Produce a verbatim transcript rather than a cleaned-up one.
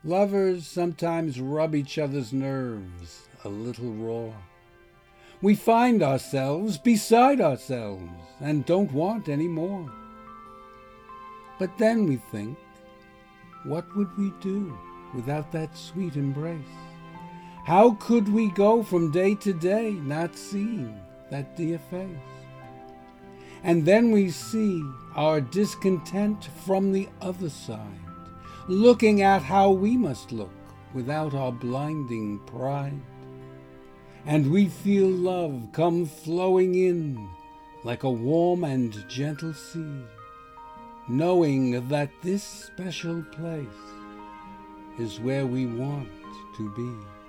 Lovers sometimes rub each other's nerves a little raw. We find ourselves beside ourselves and don't want any more. But then we think, what would we do without that sweet embrace? How could we go from day to day not seeing that dear face? And then we see our discontent from the other side, looking at how we must look without our blinding pride. And we feel love come flowing in like a warm and gentle sea, knowing that this special place is where we want to be.